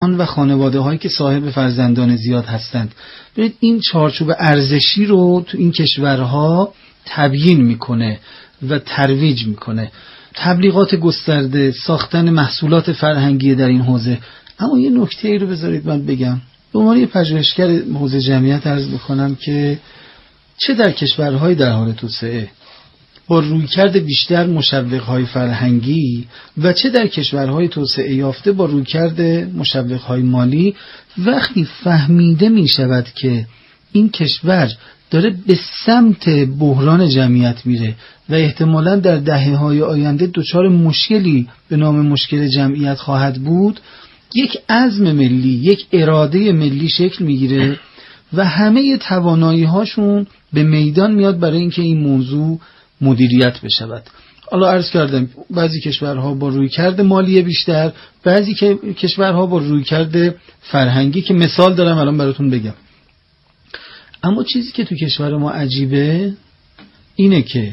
و خانواده هایی که صاحب فرزندان زیاد هستند. ببینید این چارچوب ارزشی رو تو این کشورها تبیین میکنه و ترویج میکنه، تبلیغات گسترده، ساختن محصولات فرهنگی در این حوزه. اما یه نکته ای رو بذارید من بگم، به عنوان یه پژوهشگر حوزه جمعیت عرض بکنم که چه در کشورهای در حال توسعه با رویکرد بیشتر مشوق‌های فرهنگی و چه در کشورهای توسعه یافته با رویکرد مشوق‌های مالی، وقتی فهمیده می شود که این کشور داره به سمت بحران جمعیت میره و احتمالاً در دهه‌های آینده دچار مشکلی به نام مشکل جمعیت خواهد بود، یک عزم ملی، یک اراده ملی شکل میگیره و همه توانایی‌هاشون به میدان میاد برای اینکه این موضوع مدیریت بشود. حالا عرض کردم بعضی کشورها با رویکرد مالی بیشتر، بعضی کشورها با رویکرد فرهنگی که مثال دارم الان براتون بگم. اما چیزی که تو کشور ما عجیبه اینه که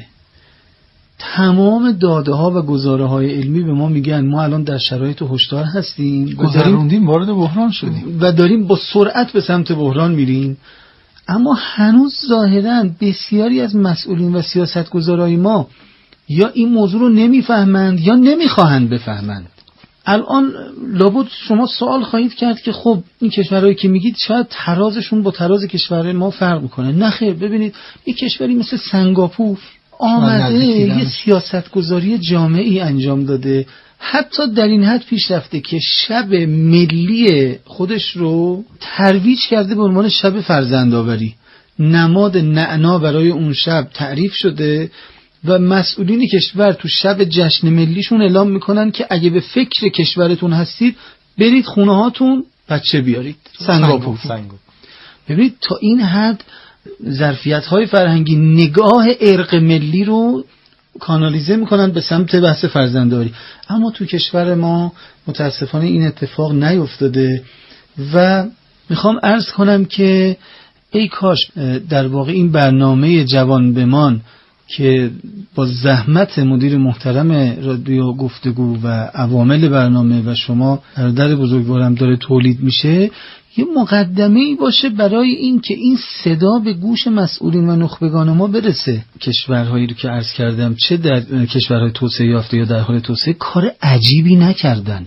تمام داده ها و گزاره های علمی به ما میگن ما الان در شرایط هشدار هستیم، گذروندیم، وارد بحران شدیم و داریم با سرعت به سمت بحران میریم. اما هنوز ظاهراً بسیاری از مسئولین و سیاستگزارای ما یا این موضوع رو نمیفهمند یا نمیخواهند بفهمند. الان لابد شما سوال خواهید کرد که خب این کشورهایی که میگید شاید ترازشون با تراز کشور ما فرق میکنه. نه خیر، ببینید یک کشوری مثل سنگاپور آمده یه سیاستگذاری جامعی انجام داده، حتی در این حد پیش رفته که شب ملی خودش رو ترویج کرده به عنوان شب فرزندآوری. نماد نعنا برای اون شب تعریف شده و مسئولین کشور تو شب جشن ملیشون اعلام میکنن که اگه به فکر کشورتون هستید برید خونه هاتون بچه بیارید. سنگاپور. ببینید تا این حد ظرفیت‌های فرهنگی نگاه ارق ملی رو کانالیزه میکنن به سمت بحث فرزندداری. اما تو کشور ما متاسفانه این اتفاق نیفتاده و میخوام عرض کنم که ای کاش در واقع این برنامه جوان بمان که با زحمت مدیر محترم رادیو گفتگو و عوامل برنامه و شما برادر بزرگوارم داره تولید میشه، یه مقدمه‌ای باشه برای این که این صدا به گوش مسئولین و نخبگان ما برسه. کشورهایی رو که عرض کردم چه در کشورهای توسعه یافته یا در حال توسعه کار عجیبی نکردند.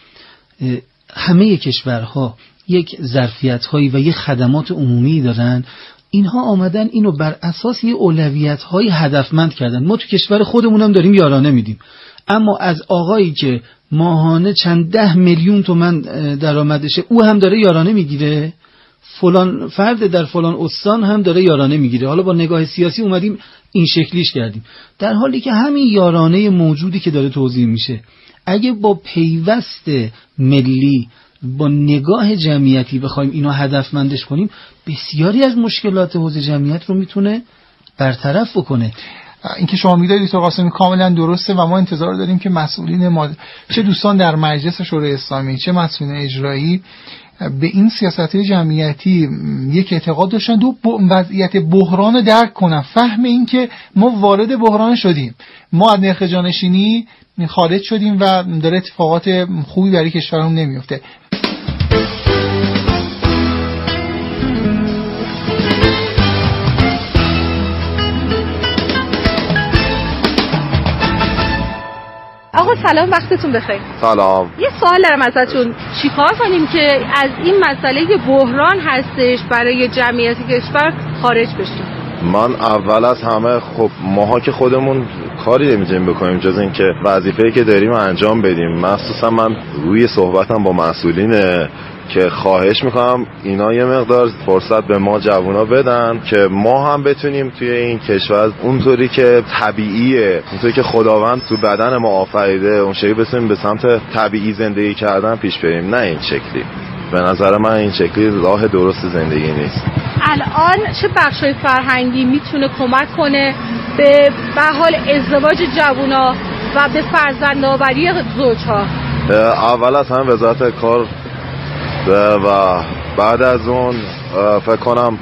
همه کشورها یک ظرفیت‌هایی و یک خدمات عمومی دارن، اینها آمدن اینو بر اساس یه اولویت‌های هدفمند کردن. ما تو کشور خودمون هم داریم یارانه میدیم، اما از آقایی که ماهانه چند 10 میلیون تومان درآمدشه او هم داره یارانه میگیره، فلان فرد در فلان استان هم داره یارانه میگیره. حالا با نگاه سیاسی اومدیم این شکلیش کردیم، در حالی که همین یارانه موجودی که داره توزیع میشه اگه با پیوست ملی با نگاه جمعیتی بخوایم اینو هدفمندش کنیم، بسیاری از مشکلات حوزه جمعیت رو میتونه برطرف بکنه. این که شما می‌دونید دکتر قاسمی کاملا درسته و ما انتظار داریم که مسئولین ما، چه دوستان در مجلس شورای اسلامی چه مسئولین اجرایی، به این سیاست‌های جمعیتی یک اعتقاد داشتن و وضعیت بحران رو درک کنن، فهم این که ما وارد بحران شدیم، ما از نرخ جانشینی خارج شدیم و داره اتفاقات خوبی برای کشورمون نمیفته. آقا سلام، وقتتون بخیر. سلام. یه سوال دارم ازتون، چیکار کنیم که از این مسئله بحران هستش برای جمعیت کشور خارج بشیم؟ من اول از همه خب ماها که خودمون کاری نمیتونیم بکنیم جز این که وظیفه‌ای که داریم انجام بدیم. مخصوصا من روی صحبتم با مسئولینه که خواهش میکنم اینا یه مقدار فرصت به ما جوونا بدن که ما هم بتونیم توی این کشور اونطوری که طبیعیه، اونطوری که خداوند تو بدن ما آفریده اون شکلی بتونیم به سمت طبیعی زندگی کردن پیش بریم، نه این شکلی. به نظر من این شکلی راه درست زندگی نیست. الان چه بخشای فرهنگی میتونه کمک کنه به حال ازدواج جوونا و به فرزندآوری زوجها؟ اول از هم وزارت کار و بعد از اون فکر کنم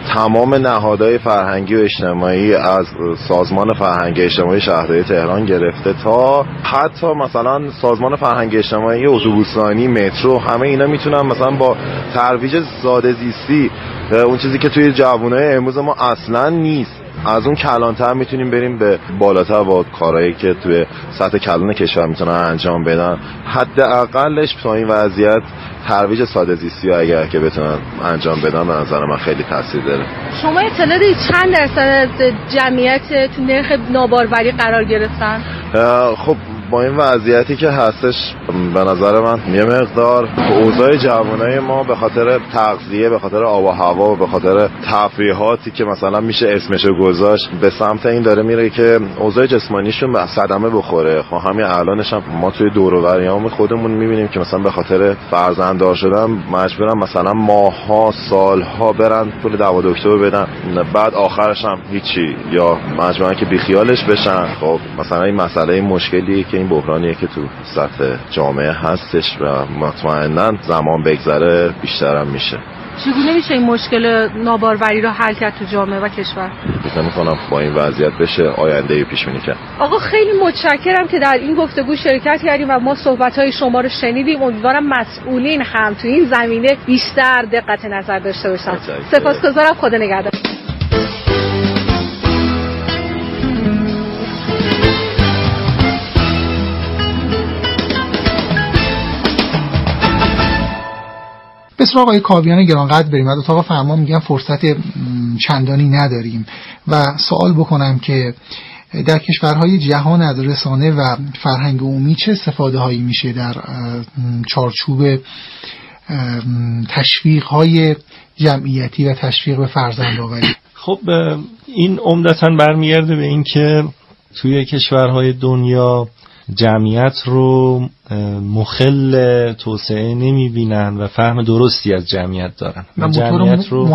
تمام نهادهای فرهنگی و اجتماعی از سازمان فرهنگی اجتماعی شهرداری تهران گرفته تا حتی مثلا سازمان فرهنگی اجتماعی اتوبوسرانی، مترو، همه اینا میتونن مثلا با ترویج ساده زیستی، اون چیزی که توی جوونای امروز ما اصلا نیست، از اون کلانتر میتونیم بریم به بالاتر با کارهایی که توی سطح کلان کشور میتونن انجام بدن. حداقلش تا این وضعیت ترویج ساده زیستی اگر که بتونن انجام بدن به نظر من خیلی تاثیر داره. شما اطلاع دارید چند درصد جمعیت تو نرخ ناباروری قرار گرفتن؟ خب با این وضعیتی که هستش به نظر من یه مقدار اوضاع جوانای ما به خاطر تغذیه، به خاطر آب و هوا و به خاطر تفریحاتی که مثلا میشه اسمشو گذاشت به سمت این داره میره که اوضاع جسمانیشون به صدمه بخوره. خب همین الانش هم ما توی دور و بریام خودمون میبینیم که مثلا به خاطر فرزنددار شدن مجبورن مثلا ماه‌ها، سال‌ها برن پول دوا دکتر بدن، بعد آخرش هم هیچی، یا مجبورن که بیخیالش بشن. خب مثلا این مسئله، این مشکلیه که این بحرانیه که تو سطح جامعه هستش و مطمئناً زمان بگذره بیشتر هم میشه. چگونه میشه این مشکل ناباروری رو حل کرد تو جامعه و کشور؟ فکر می‌کنم با این وضعیت بشه آینده پیش بینی کرد. آقا خیلی متشکرم که در این گفتگو شرکت کردیم و ما صحبت‌های شما رو شنیدیم. امیدوارم مسئولین هم تو این زمینه بیشتر دقت نظر داشته باشن. سپاسگزارم. خدا نگهدار. بسیار آقای کاویان گرانقدر بریم. از اتاق فرمان میگم فرصت چندانی نداریم و سوال بکنم که در کشورهای جهان از رسانه و فرهنگ عمومی چه استفاده هایی میشه در چارچوب تشویق های جمعیتی و تشویق به فرزندآوری؟ خب این عمدتاً برمیگرده به این که توی کشورهای دنیا جمعیت رو مخل توسعه نمیبینن و فهم درستی از جمعیت دارن و جمعیت رو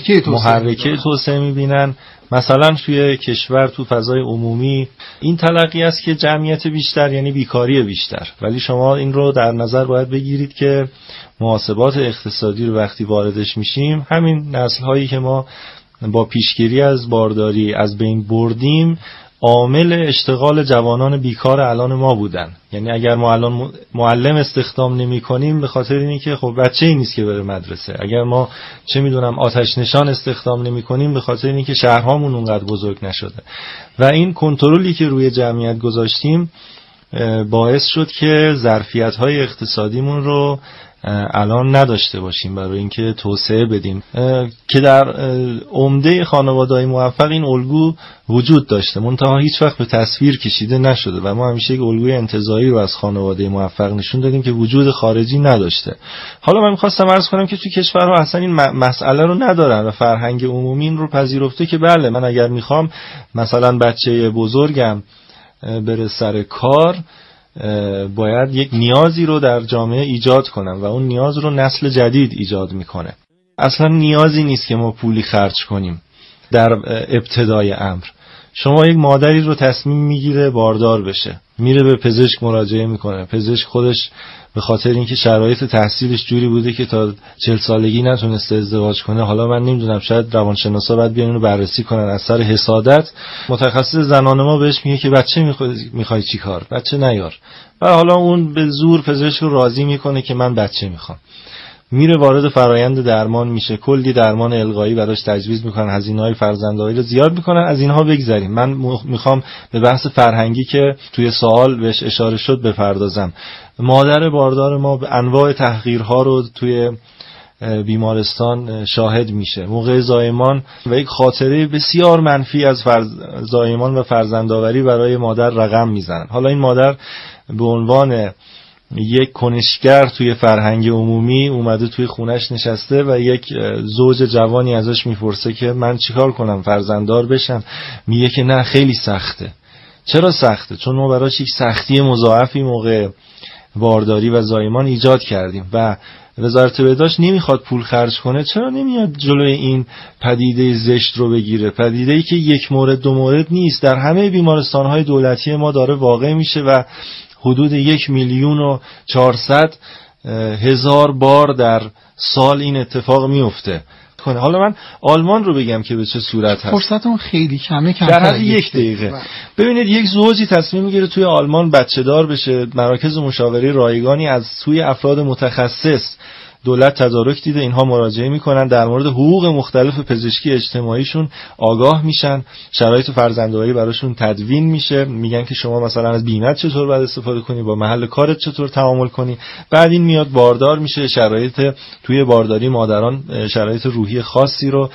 محرکه توسعه میبینن. مثلا توی کشور تو فضای عمومی این تلقی است که جمعیت بیشتر یعنی بیکاری بیشتر، ولی شما این رو در نظر باید بگیرید که محاسبات اقتصادی رو وقتی واردش میشیم، همین نسل‌هایی که ما با پیشگیری از بارداری از بین بردیم عامل اشتغال جوانان بیکار الان ما بودن. یعنی اگر ما الان معلم استخدام نمی کنیم به خاطر اینی که خب بچه‌ای نیست که بره مدرسه، اگر ما چه میدونم آتش نشان استخدام نمی کنیم به خاطر اینی که شهرهامون اونقدر بزرگ نشده. و این کنترلی که روی جمعیت گذاشتیم باعث شد که ظرفیت‌های اقتصادیمون رو الان نداشته باشیم برای اینکه توسعه بدیم، که در عمده خانواده‌های موفق این الگو وجود داشته، منتها هیچ وقت به تصویر کشیده نشده و ما همیشه یک الگوی انتزاعی رو از خانواده موفق نشون دادیم که وجود خارجی نداشته. حالا من می‌خواستم عرض کنم که توی کشورها اصلا این مسئله رو ندارن و فرهنگ عمومی این رو پذیرفته که بله من اگر می‌خوام مثلا بچه بزرگم بره سر کار باید یک نیازی رو در جامعه ایجاد کنم و اون نیاز رو نسل جدید ایجاد میکنه. اصلا نیازی نیست که ما پولی خرج کنیم در ابتدای امر. شما یک مادری رو تصمیم میگیره باردار بشه، میره به پزشک مراجعه میکنه، پزشک خودش به خاطر اینکه شرایط تحصیلش جوری بوده که تا 40 سالگی نتونسته ازدواج کنه، حالا من نمیدونم شاید روانشناسا باید بیان اینو بررسی کنن، از سر حسادت متخصص زنان ما بهش میگه که بچه میخوای چی کار؟ بچه نیار. و حالا اون به زور پزشک رو راضی میکنه که من بچه میخوام. میره وارد فرایند درمان میشه، کلی درمان القایی براش تجویز میکنن، هزینه‌های فرزندآوری رو زیاد میکنن. از اینها بگذریم، من میخوام به بحث فرهنگی که توی سوال بهش اشاره شد بپردازم. مادر باردار ما به انواع تحقیرها رو توی بیمارستان شاهد میشه، موقع زایمان و یک خاطره بسیار منفی از زایمان و فرزندآوری برای مادر رقم میزنن. حالا این مادر به عنوان یک کنشگر توی فرهنگ عمومی اومده توی خونش نشسته و یک زوج جوانی ازش میپرسه که من چیکار کنم فرزنددار بشم؟ میگه که نه خیلی سخته. چرا سخته؟ چون ما براش یک سختی مضاعفی موقع بارداری و زایمان ایجاد کردیم و وزارت بهداشت نمیخواد پول خرج کنه. چرا نمیاد جلوی این پدیده زشت رو بگیره؟ پدیده‌ای که یک مورد دو مورد نیست، در همه بیمارستان‌های دولتی ما داره واقع میشه و حدود 1,400,000 بار در سال این اتفاق میفته. کنه. حالا من آلمان رو بگم که به چه صورت هست. فرصتون خیلی کمه، در حد 1 دقیقه. ببینید یک زوجی تصمیم میگیره توی آلمان بچه دار بشه. مراکز مشاوره رایگانی از سوی افراد متخصص دولت تدارک دیده، اینها مراجعه میکنن، در مورد حقوق مختلف پزشکی اجتماعیشون آگاه میشن، شرایط فرزندآوری براشون تدوین میشه، میگن که شما مثلا از بیمه چطور باید استفاده کنی، با محل کارت چطور تعامل کنی. بعد این میاد باردار میشه، شرایط توی بارداری مادران شرایط روحی خاصی رو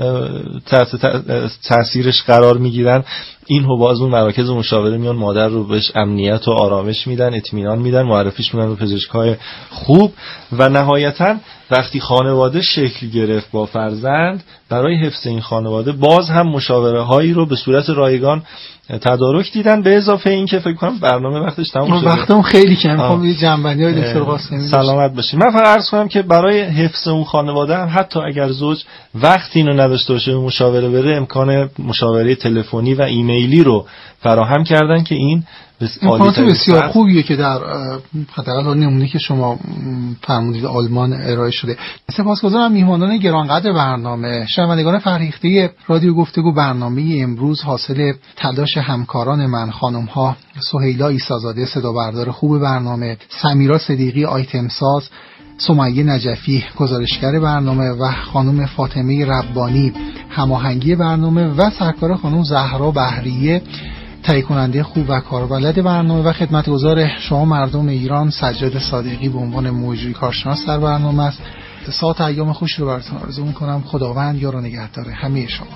تحت تاثیرش قرار میگیرن. اینو باز اون مراکز مشاوره میان مادر رو بهش امنیت و آرامش میدن، اطمینان میدن، معرفیش میکنن به پزشکای خوب. و نهایتا وقتی خانواده شکل گرفت با فرزند، برای حفظ این خانواده باز هم مشاوره هایی رو به صورت رایگان تدارک دیدن. به اضافه این که فکر کنم برنامه وقتش تموم شده، وقتم خیلی کم، خب یه جنبندی های دکتر قاسمی سلامت باشید. من فقط عرض کنم که برای حفظ اون خانواده هم حتی اگر زوج وقتی اینو نداشته باشه به مشاوره بره، امکان مشاوره تلفنی و ایمیلی رو فراهم کردن که این امکانات بسیار خوبیه که در حداقل نمونه که شما فرمودید آلمان ارائه شده. سپاسگزارم میهمانان گرانقدر برنامه. شنوندگان فرهیخته رادیو گفتگو، برنامه امروز حاصل تلاش همکاران من، خانم‌ها سهیلا عیسی‌زاده صدا بردار خوب برنامه، سمیرا صدیقی آیتم ساز، سمیه نجفی گزارشگر برنامه و خانم فاطمه ربانی هماهنگی برنامه و سرکار خانم زهرا بهریه تهیه کننده خوب و کاربلد برنامه و خدمتگزار شما مردم ایران سجاد صادقی به عنوان مجری کارشناس در برنامه است. ساعت ایام خوش رو براتون آرزو می‌کنم. خداوند یار و نگهدار همه شما.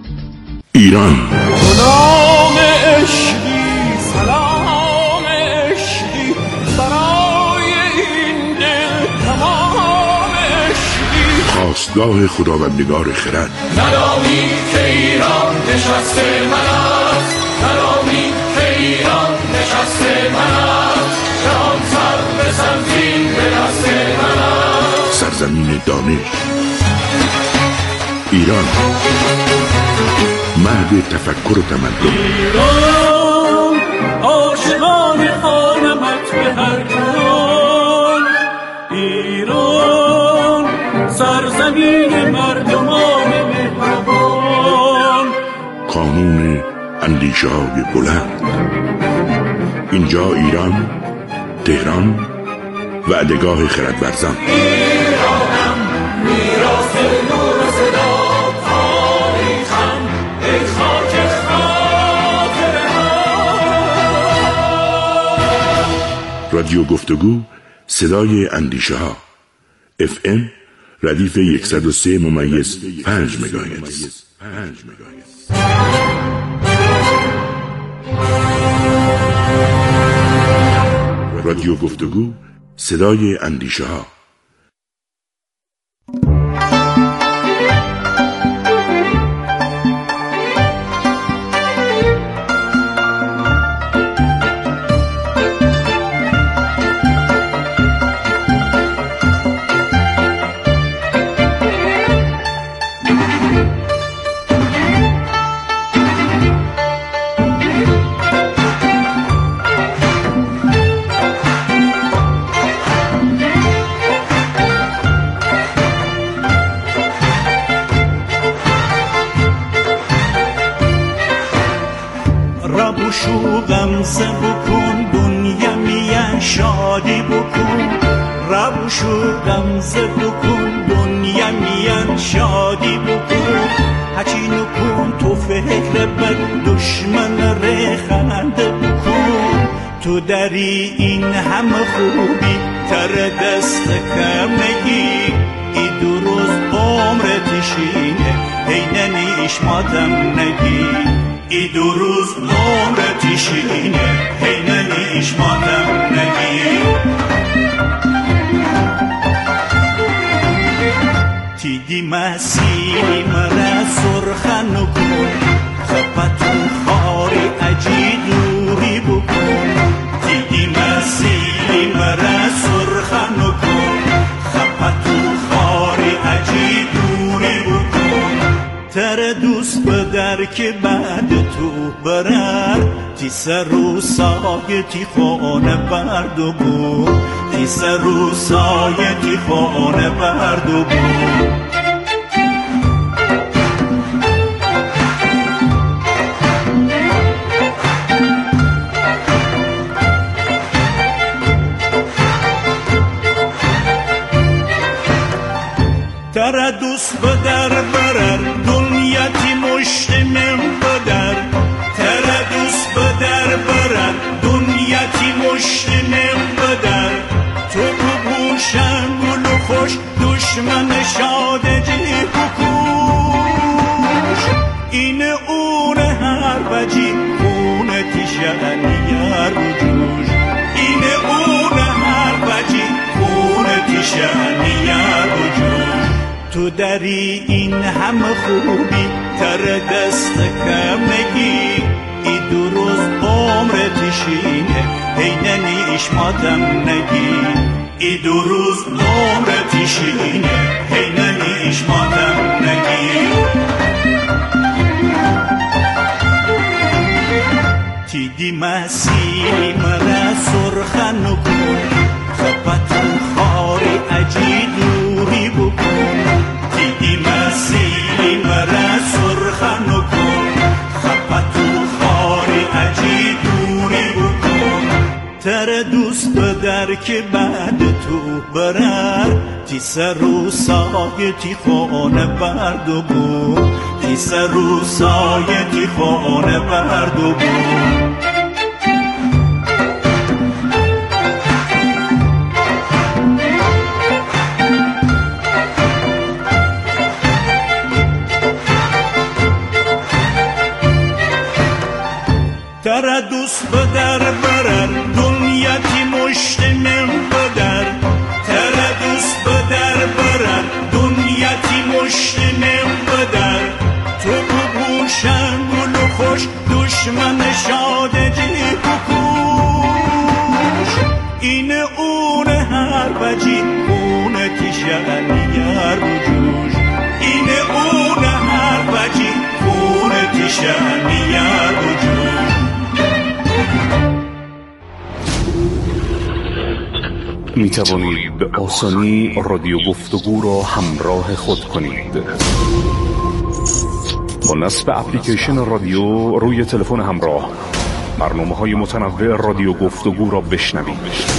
ایران سلام عشقی، سلام عشقی، برای این دل تمام عشقی، خواستگاه خداوندگار خرد. ندانی که ایران نشست من است، ندانی که ایران نشست من است، جهان سر به سمتین به دست من است. سرزمین دانش ایران، مهد تفکر و تمدن. ایران عاشقان خانمت به هر کون، ایران سرزمین مردمان مهربان، کانون اندیشه های بلند. اینجا ایران، تهران، وعدگاه خردورزان. ایرانم میراث نور و صدا، تاریخم ای خاک خاطره ها. رادیو گفتگو، صدای اندیشه ها. FM ردیف 103.5 مگاهرتز. رادیو گفتگو، صدای اندیشه ها. غمزه بکن دنیا میان شادی بکن، ربوشو غمزه بکن دنیا میان شادی بکن، هچی نکن تو فکر بد دشمن رخنده بکن، تو داری این همه خوبی تر دست کم نگی، ای دو روز عمرت شینه هیننیش ماتم نگی، ای دو روز عمرت شینه هیننیش ماتم نگی. تیدی مسیلی مرا سرخن کن، خپتو خاری اجی دوری بکن، تیدی مسیلی مرا سرخن کن، خپتو خاری اجی دوری بکن، تر دوست بدر که بعد تو برر، تی سر و سایه تی خانه برد و بود، تی سر و سایه تی خانه برد و بود. ترى دوست بدر برر دنیتی مشتمم بدر ترى دوست بدر برر دنیتی مشتمم بدر تو بوشن گل خوش دشمن شادجی بکوش این اون هر بجی خونتی شعنیار بجوش این اون هر بجی خونتی شعنیار بجوش تو داری این همه خوبی تر دست کم نگی ای دو روز عمرت شینه هیننی اشماتم نگی ای دو روز عمرت شینه هیننی اشماتم نگی تیدی مسیلی مرا سرخن کن خبت خاری عجی دوری بکن تیدی مسیلی مرا سرخن کن خبت خاری عجی دوری بکن تر دوست بدر که بعد تو برر تی سر و سایه تی خانه برد و بود تی سر و سایه تی خانه برد و بود ترى دوست بدر برر دنیتی مشتمم بدر ترى دوست بدر برر دنیتی مشتمم بدر تو بوشن گل خوش دشمن شادجی بکوش این اون هر بجی خونتی شعنیار بجوش این اون هر بجی خونتی شعنیار بجوش می توانید به آسانی رادیو گفتگو را همراه خود کنید. با نصب اپلیکیشن رادیو روی تلفن همراه برنامه‌های متنوع رادیو گفتگو را بشنوید.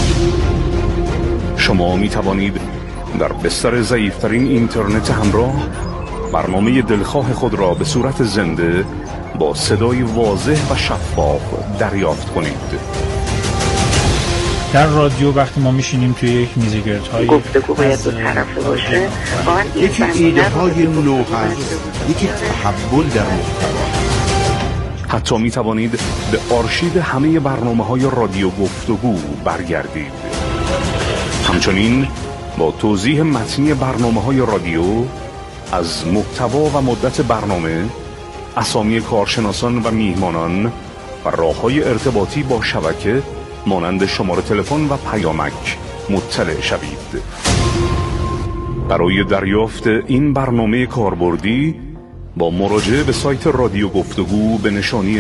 شما می توانید در بستر ضعیف‌ترین اینترنت همراه برنامه دلخواه خود را به صورت زنده با صدای واضح و شفاف دریافت کنید. در رادیو وقتی ما میشینیم توی یک میزگردهای گفتگو باید دو طرفه باشه، یکی ایده های نو هست، یکی تحول در محتوا. حتی می توانید به آرشیو همه برنامه‌های رادیو گفتگو برگردید. همچنین با توضیح متنی برنامه‌های رادیو از محتوا و مدت برنامه، اسامی کارشناسان و میهمانان و راه‌های ارتباطی با شبکه مانند شماره تلفن و پیامک مطلع شوید. برای دریافت این برنامه کاربردی با مراجعه به سایت رادیو گفتگو به نشانی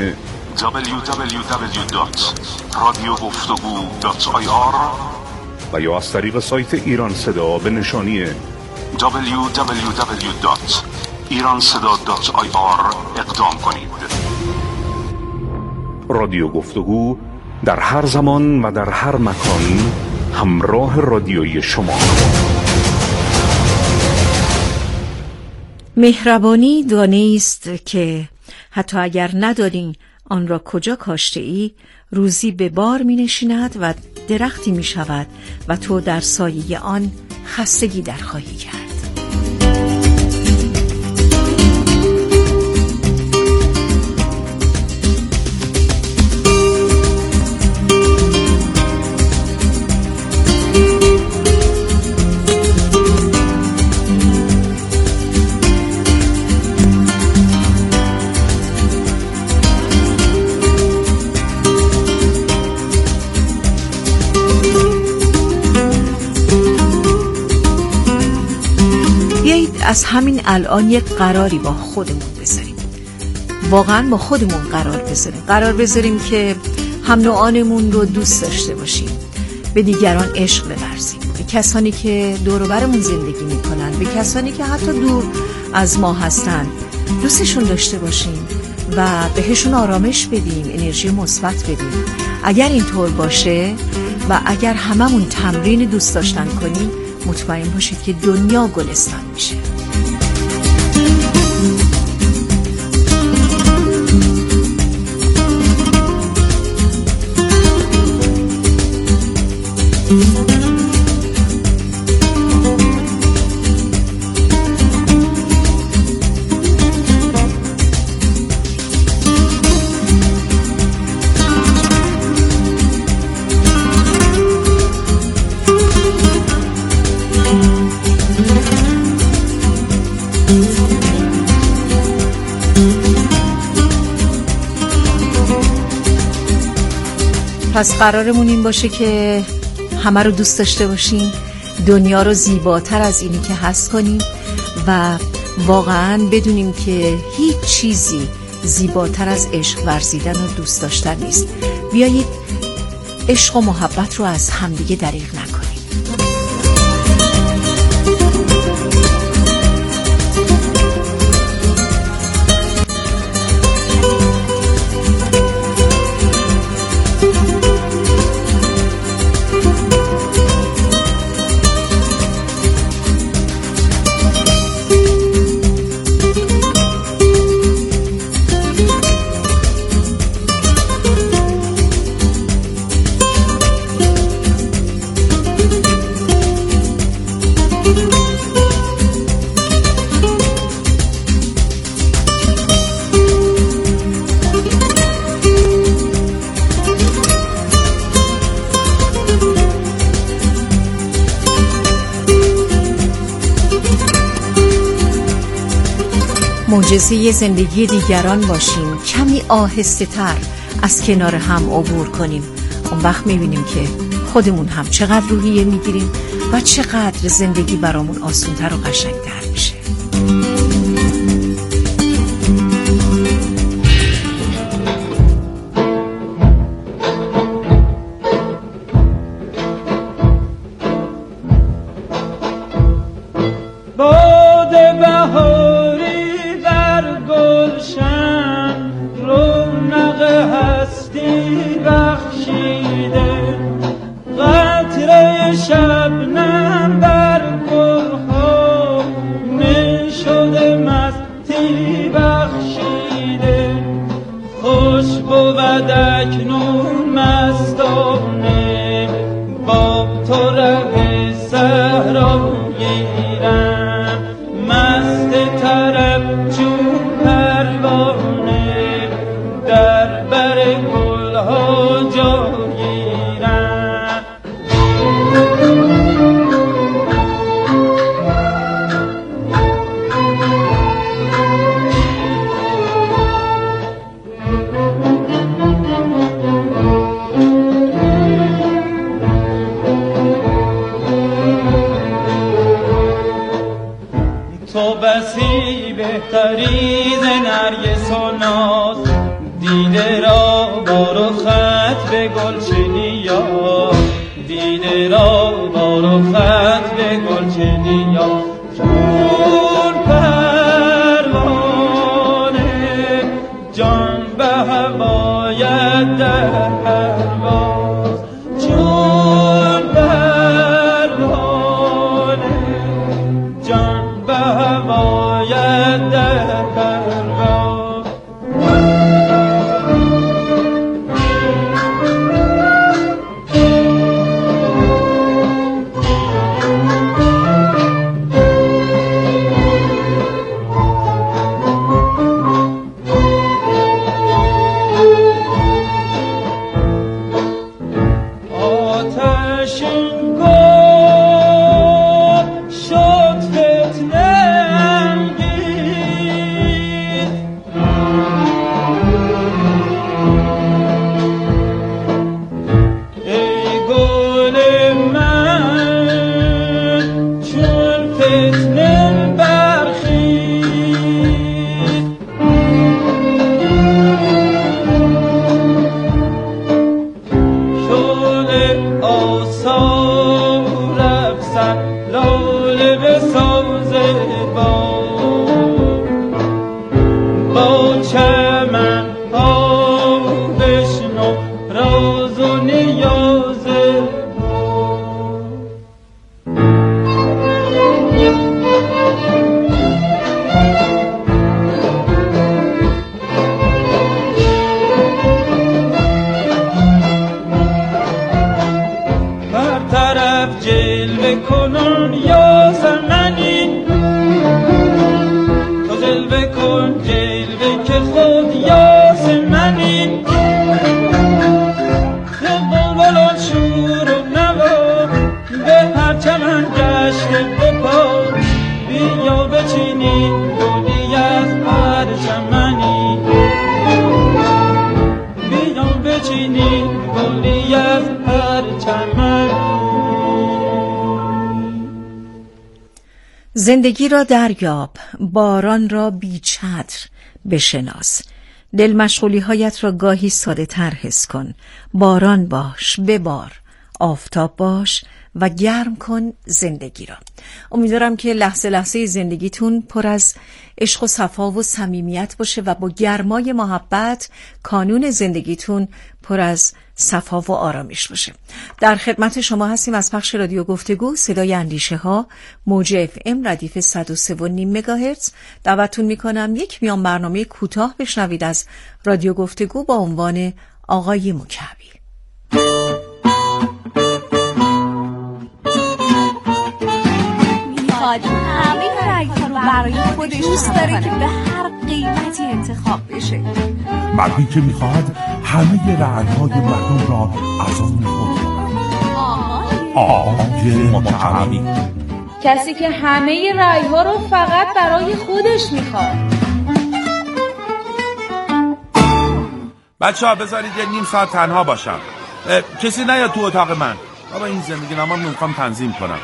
www.radiogoftgu.ir و یا از طریق سایت ایران صدا به نشانی www.iranseda.ir اقدام کنید. رادیو گفتگو در هر زمان و در هر مکان همراه رادیویی شما. مهربانی دانه است که حتی اگر ندانید آن را کجا کاشته ای، روزی به بار می نشیند و درختی می شود و تو در سایه آن خستگی در خواهی کرد. از همین الان یک قراری با خودمون بذاریم، واقعا با خودمون قرار بذاریم که هم نوعانمون رو دوست داشته باشیم، به دیگران عشق بورزیم، به کسانی که دور و برمون زندگی میکنن، به کسانی که حتی دور از ما هستن دوستشون داشته باشیم و بهشون آرامش بدیم، انرژی مثبت بدیم. اگر اینطور باشه و اگر هممون تمرین دوست داشتن کنیم، مطمئن باشید که دنیا گلستان میشه. پس قرارمون این باشه که همه رو دوست داشته باشیم، دنیا رو زیباتر از اینی که هست کنیم و واقعا بدونیم که هیچ چیزی زیباتر از عشق ورزیدن و دوست داشتن نیست. بیایید عشق و محبت رو از همدیگه دریغ نکنیم. معجزه زندگی دیگران باشیم، کمی آهسته تر از کنار هم عبور کنیم. اون وقت میبینیم که خودمون هم چقدر روحیه میگیریم و چقدر زندگی برامون آسان‌تر و قشنگتر میشه. بیا بچینیم گلی از هر چمنی، بیا بچینیم گلی از هر چمنی. زندگی را دریاب، باران را بی چتر بشناس، دل مشغولی هایت را گاهی ساده تر حس کن. باران باش، ببار، آفتاب باش و گرم کن زندگی را. امیدوارم که لحظه لحظه زندگیتون پر از عشق و صفا و صمیمیت باشه و با گرمای محبت کانون زندگیتون پر از صفا و آرامش باشه. در خدمت شما هستیم از پخش رادیو گفتگو، صدای اندیشه ها، موج FM ردیف 103.5 مگاهرتز. دعوتتون میکنم یک میان برنامه کوتاه بشنوید از رادیو گفتگو با عنوان آقای مکعبی. همه رنگ‌ها رو برای خودش دوست داره که به هر قیمتی انتخاب بشه. مردی که میخواد همه رنگ‌های مردم را از آن خود آقای مکعبی. کسی که همه رأی‌ها رو فقط برای خودش میخواد. بچه‌ها بذارید یه نیم ساعت تنها باشم. کسی نیاد تو اتاق من. بابا این زندگی نما میخوام تنظیم کنم.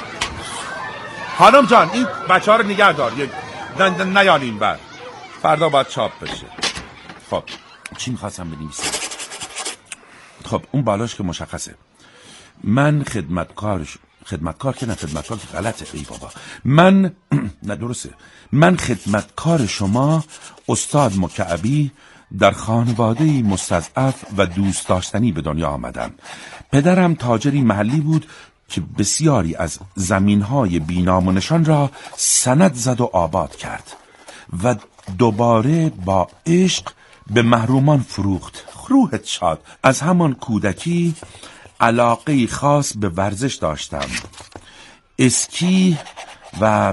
خانم جان این بچه ها رو نگه دار، نیالین بر فردا باید چاپ بشه. خب چی میخواستم بنویسم؟ خب اون بالاش که مشخصه. من خدمتکار که نه، خدمتکار که غلطه. ای بابا من نه درسته. من خدمتکار شما استاد مکعبی در خانواده‌ای مستضعف و دوست داشتنی به دنیا آمدم. پدرم تاجری محلی بود که بسیاری از زمین‌های بی‌نام و نشان را سند زد و آباد کرد و دوباره با عشق به محرومان فروخت. روحت شاد. از همان کودکی علاقه خاص به ورزش داشتم. اسکی و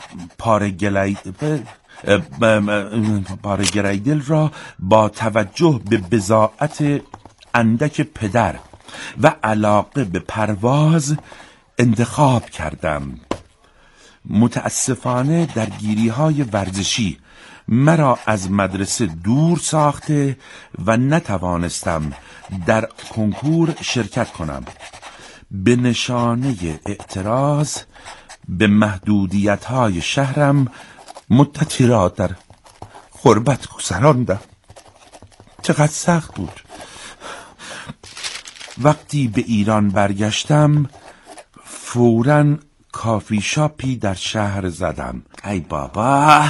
پارگلیدل را با توجه به بضاعت اندک پدر و علاقه به پرواز انتخاب کردم. متاسفانه درگیری‌های ورزشی مرا از مدرسه دور ساخته و نتوانستم در کنکور شرکت کنم. به نشانه اعتراض به محدودیت‌های شهرم مدتی را در غربت گذراندم. چقدر سخت بود. وقتی به ایران برگشتم فوراً کافی شاپی در شهر زدم. ای بابا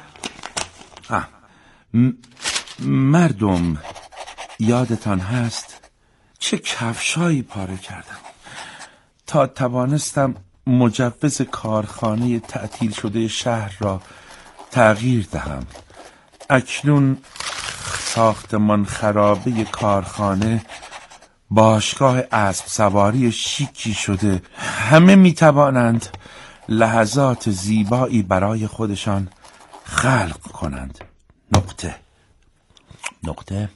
مردم یادتان هست چه کفشایی پاره کردم تا توانستم مجوز کارخانه تعطیل شده شهر را تغییر دهم. اکنون ساختمان خرابه کارخانه باشگاه اسب سواری شیکی شده. همه میتوانند لحظات زیبایی برای خودشان خلق کنند. نقطه.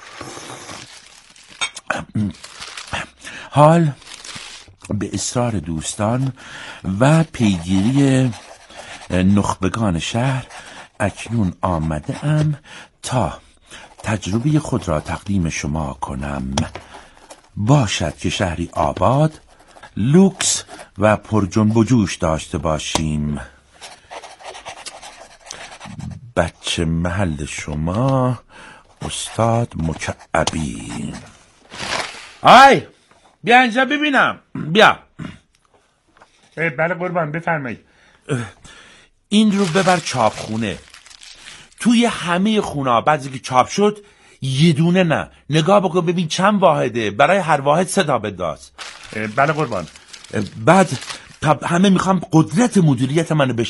حال به اصرار دوستان و پیگیری نخبگان شهر اکنون آمده ام تا تجربه خود را تقدیم شما کنم. باشد که شهری آباد، لوکس و پر جنب و جوش داشته باشیم. بچه محل شما استاد مکعبی. آی بیا اینجا ببینم. بیا. بله قربان بفرمایید. این رو ببر چاپخونه. توی همه خونه بعد که چاپ شد یه دونه نه، نگاه بکن ببین چند واحده، برای هر واحد 3 تا بنداز. بله قربان. بعد همه میخوام قدرت مدیریت منو